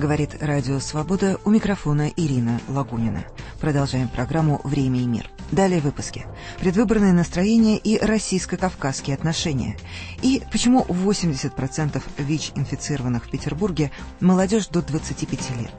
Говорит Радио Свобода, у микрофона Ирина Лагунина. Продолжаем программу «Время и мир». Далее в выпуске. Предвыборные настроения и российско-кавказские отношения. И почему 80% ВИЧ-инфицированных в Петербурге молодежь до 25 лет.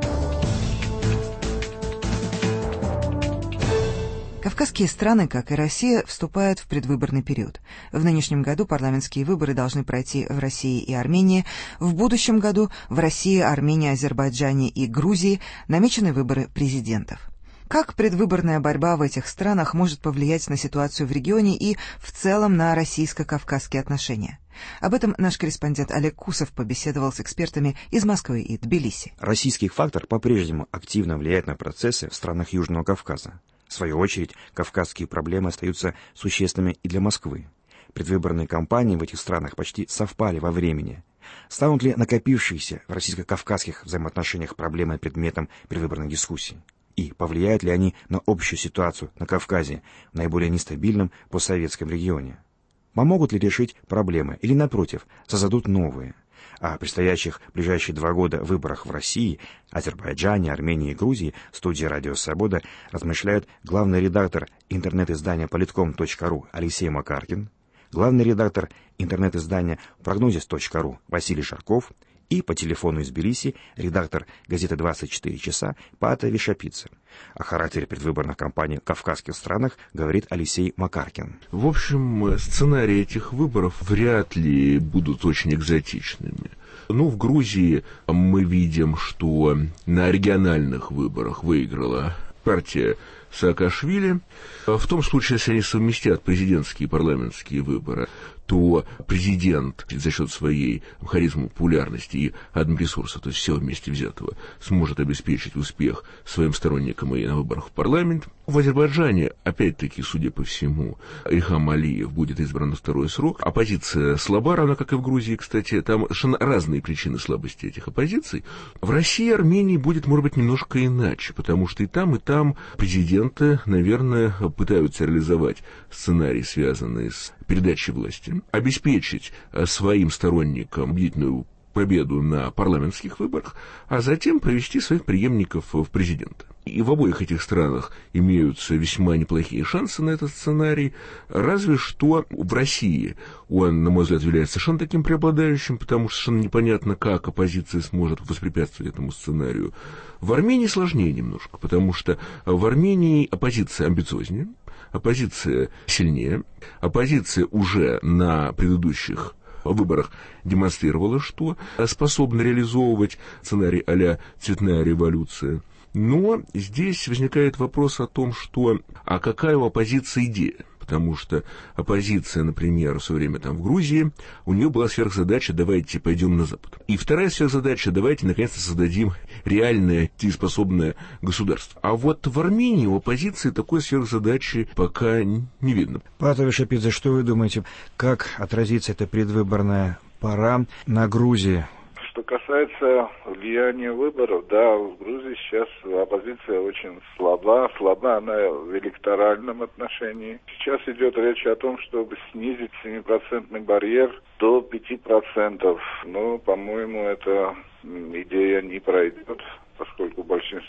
Кавказские страны, как и Россия, вступают в предвыборный период. В нынешнем году парламентские выборы должны пройти в России и Армении. В будущем году в России, Армении, Азербайджане и Грузии намечены выборы президентов. Как предвыборная борьба в этих странах может повлиять на ситуацию в регионе и в целом на российско-кавказские отношения? Об этом наш корреспондент Олег Кусов побеседовал с экспертами из Москвы и Тбилиси. Российский фактор по-прежнему активно влияет на процессы в странах Южного Кавказа. В свою очередь, кавказские проблемы остаются существенными и для Москвы. Предвыборные кампании в этих странах почти совпали во времени. Станут ли накопившиеся в российско-кавказских взаимоотношениях проблемы предметом предвыборных дискуссий? И повлияют ли они на общую ситуацию на Кавказе, в наиболее нестабильном постсоветском регионе? Помогут ли решить проблемы или, напротив, создадут новые? О предстоящих в ближайшие 2 года выборах в России, Азербайджане, Армении и Грузии в студии «Радио Свобода» размышляют главный редактор интернет-издания politkом.ru Алексей Макаркин, главный редактор интернет-издания prognosis.ru Василий Жарков и по телефону из Тбилиси редактор газеты «24 часа» Пата Вишапица. О характере предвыборных кампаний в кавказских странах говорит Алексей Макаркин. В общем, сценарии этих выборов вряд ли будут очень экзотичными. В Грузии мы видим, что на региональных выборах выиграла партия Саакашвили. В том случае, если они совместят президентские и парламентские выборы, то президент за счет своей харизмы, популярности и админресурса, то есть всего вместе взятого, сможет обеспечить успех своим сторонникам и на выборах в парламент. В Азербайджане, опять-таки, судя по всему, Ильхам Алиев будет избран на 2-й срок. Оппозиция слаба, равно как и в Грузии, кстати. Там совершенно разные причины слабости этих оппозиций. В России и Армении будет, может быть, немножко иначе, потому что и там президенты, наверное, пытаются реализовать сценарий, связанный с передачей власти, обеспечить своим сторонникам убедительную победу на парламентских выборах, а затем провести своих преемников в президенты. И в обоих этих странах имеются весьма неплохие шансы на этот сценарий, разве что в России он, на мой взгляд, является совершенно таким преобладающим, потому что совершенно непонятно, как оппозиция сможет воспрепятствовать этому сценарию. В Армении сложнее немножко, потому что в Армении оппозиция амбициознее, оппозиция сильнее, оппозиция уже на предыдущих выборах демонстрировала, что способна реализовывать сценарий а-ля «Цветная революция». Но здесь возникает вопрос о том, а какая у оппозиции идея? Потому что оппозиция, например, в свое время в Грузии, у нее была сверхзадача «давайте пойдем на Запад». И вторая сверхзадача «давайте наконец-то создадим реальное дееспособное государство». А вот в Армении у оппозиции такой сверхзадачи пока не видно. Пата Вишапидзе, что вы думаете, как отразится эта предвыборная пора на Грузии? Что касается влияния выборов, да, в Грузии сейчас оппозиция очень слаба она в электоральном отношении. Сейчас идет речь о том, чтобы снизить 7% барьер до 5%. Но, по-моему, эта идея не пройдет, поскольку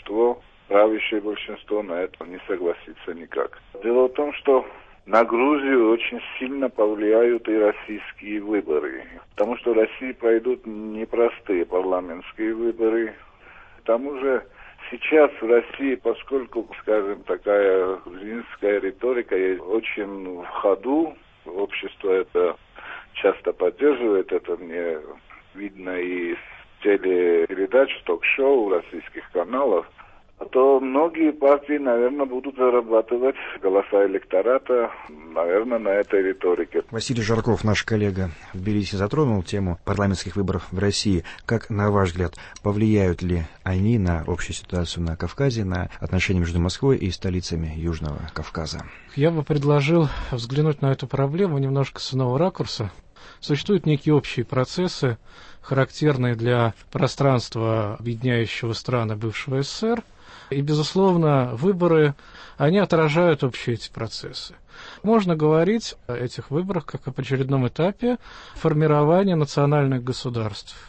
правящее большинство на это не согласится никак. Дело в том, что на Грузию очень сильно повлияют и российские выборы, потому что в России пройдут непростые парламентские выборы. К тому же сейчас в России, поскольку, скажем, такая грузинская риторика очень в ходу, общество это часто поддерживает, это мне видно и из телепередач, ток-шоу российских каналов, то многие партии, наверное, будут зарабатывать голоса электората, наверное, на этой риторике. Василий Жарков, наш коллега в Тбилиси, затронул тему парламентских выборов в России. Как, на ваш взгляд, повлияют ли они на общую ситуацию на Кавказе, на отношения между Москвой и столицами Южного Кавказа? Я бы предложил взглянуть на эту проблему немножко с иного ракурса. Существуют некие общие процессы, характерные для пространства, объединяющего страны бывшего СССР. И, безусловно, выборы, они отражают общие эти процессы. Можно говорить о этих выборах как об очередном этапе формирования национальных государств.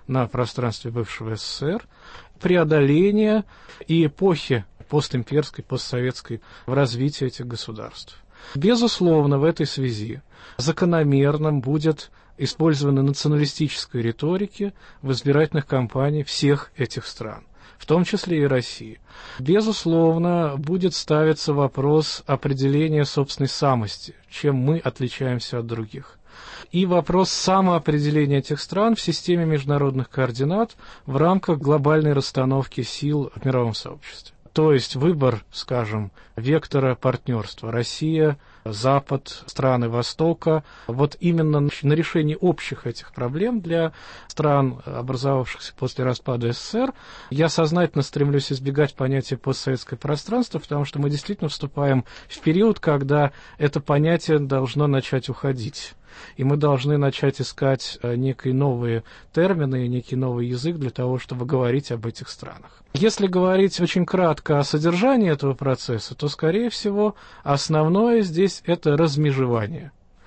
на пространстве бывшего СССР, преодоление и эпохи постимперской, постсоветской в развитии этих государств. Безусловно, в этой связи закономерным будет использование националистической риторики в избирательных кампаниях всех этих стран, в том числе и России. Безусловно, будет ставиться вопрос определения собственной самости, чем мы отличаемся от других. И вопрос самоопределения этих стран в системе международных координат в рамках глобальной расстановки сил в мировом сообществе. То есть выбор, скажем, вектора партнерства Россия, Запад, страны Востока, вот именно на решении общих этих проблем для стран, образовавшихся после распада СССР, я сознательно стремлюсь избегать понятия постсоветское пространство, потому что мы действительно вступаем в период, когда это понятие должно начать уходить. И мы должны начать искать некие новые термины, некий новый язык для того, чтобы говорить об этих странах. Если говорить очень кратко о содержании этого процесса, то, скорее всего, основное здесь – это размежевание.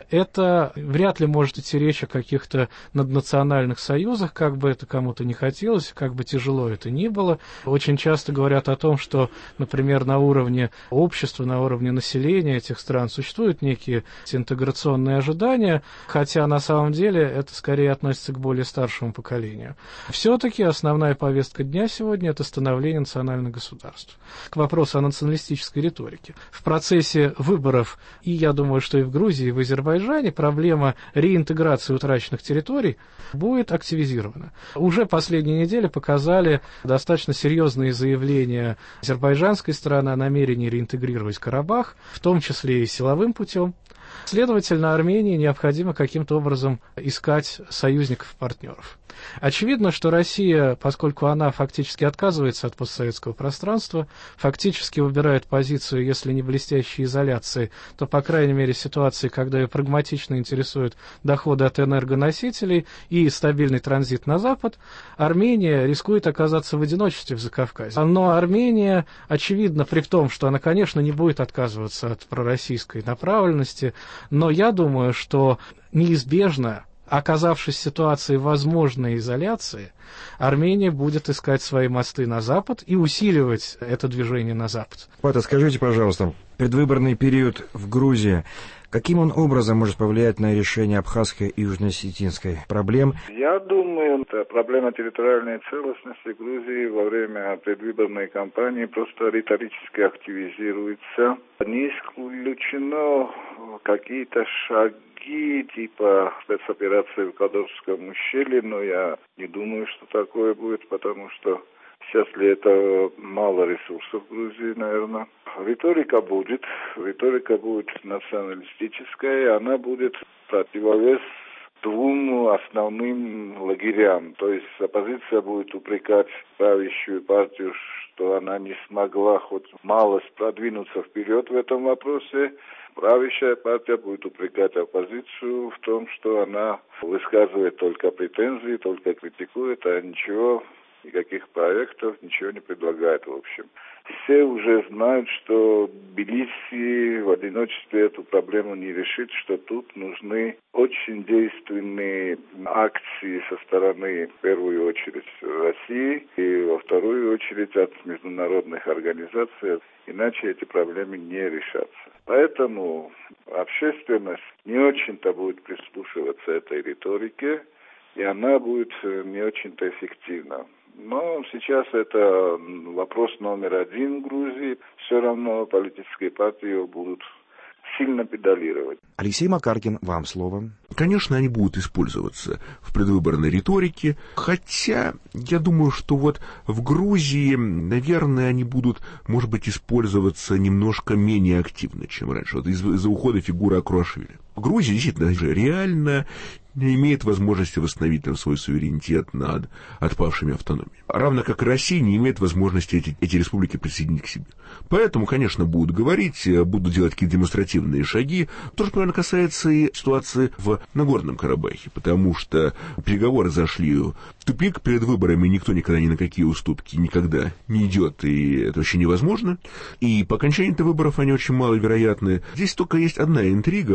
Это вряд ли может идти речь о каких-то наднациональных союзах, как бы это кому-то не хотелось, как бы тяжело это ни было. Очень часто говорят о том, что, например, на уровне общества, на уровне населения этих стран существуют некие интеграционные ожидания, хотя на самом деле это скорее относится к более старшему поколению. Все-таки основная повестка дня сегодня – это становление национальных государств. К вопросу о националистической риторике. В процессе выборов, и я думаю, что и в Грузии, и в Азербайджане, проблема реинтеграции утраченных территорий будет активизирована. Уже последние недели показали достаточно серьезные заявления азербайджанской стороны о намерении реинтегрировать Карабах, в том числе и силовым путем. Следовательно, Армении необходимо каким-то образом искать союзников-партнеров. Очевидно, что Россия, поскольку она фактически отказывается от постсоветского пространства, фактически выбирает позицию, если не блестящей изоляции, то, по крайней мере, ситуации, когда ее прагматично интересуют доходы от энергоносителей и стабильный транзит на Запад, Армения рискует оказаться в одиночестве в Закавказье. Но Армения, очевидно, при том, что она, конечно, не будет отказываться от пророссийской направленности, но я думаю, что неизбежно, оказавшись в ситуации возможной изоляции, Армения будет искать свои мосты на Запад и усиливать это движение на Запад. Пата, скажите, пожалуйста, предвыборный период в Грузии, каким он образом может повлиять на решение абхазской и южно-осетинской проблем? Я думаю, это проблема территориальной целостности Грузии во время предвыборной кампании просто риторически активизируется. Не исключено какие-то шаги типа спецоперации в Кадовском ущелье, но я не думаю, что такое будет, потому что сейчас для этого мало ресурсов в Грузии, наверное. Риторика будет националистическая, и она будет противовес двум основным лагерям. То есть оппозиция будет упрекать правящую партию, что она не смогла хоть малость продвинуться вперед в этом вопросе. Правящая партия будет упрекать оппозицию в том, что она высказывает только претензии, только критикует, а никаких проектов, ничего не предлагает, в общем. Все уже знают, что Тбилиси в одиночестве эту проблему не решит, что тут нужны очень действенные акции со стороны, в первую очередь, России и во вторую очередь от международных организаций, иначе эти проблемы не решатся. Поэтому общественность не очень-то будет прислушиваться этой риторике, и она будет не очень-то эффективна. Но сейчас это вопрос номер один в Грузии. Все равно политические партии его будут сильно педалировать. Алексей Макаркин, вам слово. Конечно, они будут использоваться в предвыборной риторике, хотя я думаю, что вот в Грузии, наверное, они будут, может быть, использоваться немножко менее активно, чем раньше, вот из-за ухода фигуры Акуашвили. Грузия действительно реально не имеет возможности восстановить там свой суверенитет над отпавшими автономиями. Равно как и Россия не имеет возможности эти республики присоединить к себе. Поэтому, конечно, будут говорить, будут делать какие-то демонстративные шаги. То же, наверное, касается и ситуации в Нагорном Карабахе, потому что переговоры зашли в тупик. Перед выборами никто никогда ни на какие уступки никогда не идет, и это вообще невозможно. И по окончании выборов они очень маловероятны. Здесь только есть одна интрига вообще.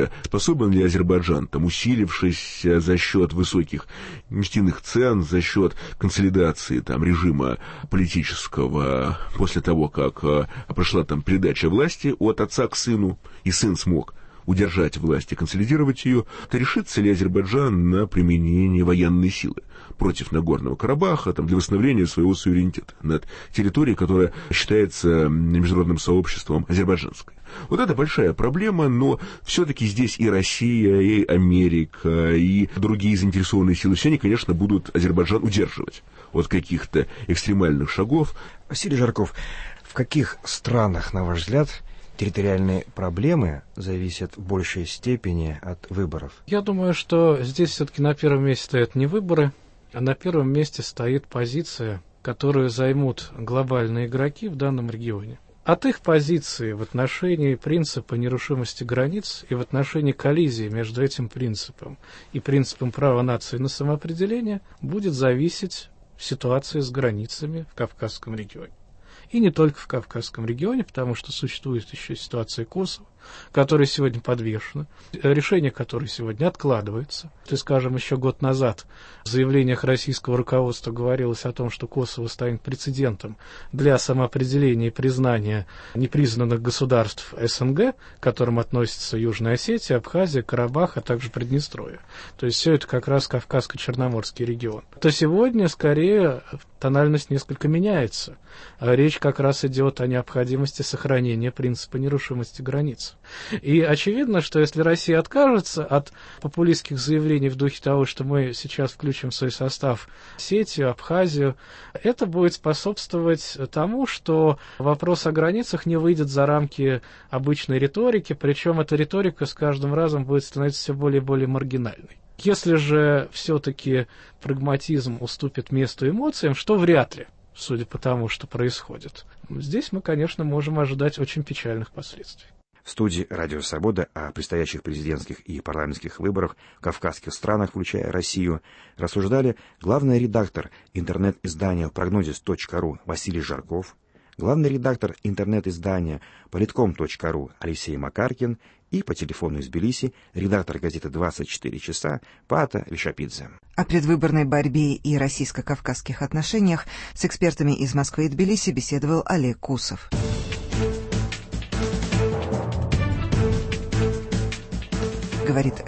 Россия, способен ли Азербайджан, усилившись за счет высоких нефтяных цен, за счет консолидации режима политического после того, как прошла передача власти от отца к сыну, и сын смог удержать власть и консолидировать ее, то решится ли Азербайджан на применение военной силы против Нагорного Карабаха для восстановления своего суверенитета над территорией, которая считается международным сообществом азербайджанской. Вот это большая проблема, но все-таки здесь и Россия, и Америка, и другие заинтересованные силы, все они, конечно, будут Азербайджан удерживать от каких-то экстремальных шагов. Василий Жарков, в каких странах, на ваш взгляд, территориальные проблемы зависят в большей степени от выборов? Я думаю, что здесь все-таки на первом месте стоят не выборы, а на первом месте стоит позиция, которую займут глобальные игроки в данном регионе. От их позиции в отношении принципа нерушимости границ и в отношении коллизии между этим принципом и принципом права нации на самоопределение будет зависеть ситуация с границами в Кавказском регионе. И не только в Кавказском регионе, потому что существует еще ситуация Косово, которая сегодня подвешена, решение которой сегодня откладывается. То есть, скажем, еще год назад в заявлениях российского руководства говорилось о том, что Косово станет прецедентом для самоопределения и признания непризнанных государств СНГ, к которым относятся Южная Осетия, Абхазия, Карабах, а также Приднестровье. То есть все это как раз Кавказско-Черноморский регион. То сегодня, скорее, тональность несколько меняется. Речь как раз идет о необходимости сохранения принципа нерушимости границ. И очевидно, что если Россия откажется от популистских заявлений в духе того, что мы сейчас включим в свой состав Осетию, Абхазию, это будет способствовать тому, что вопрос о границах не выйдет за рамки обычной риторики, причем эта риторика с каждым разом будет становиться все более и более маргинальной. Если же все-таки прагматизм уступит месту эмоциям, что вряд ли, судя по тому, что происходит, здесь мы, конечно, можем ожидать очень печальных последствий. В студии «Радио Свобода» о предстоящих президентских и парламентских выборах в кавказских странах, включая Россию, рассуждали главный редактор интернет-издания «Прогнозис.ру» Василий Жарков, главный редактор интернет-издания Политком.ру Алексей Макаркин и по телефону из Тбилиси редактор газеты «24 часа» Паата Вишапидзе. О предвыборной борьбе и российско-кавказских отношениях с экспертами из Москвы и Тбилиси беседовал Олег Кусов. Говорит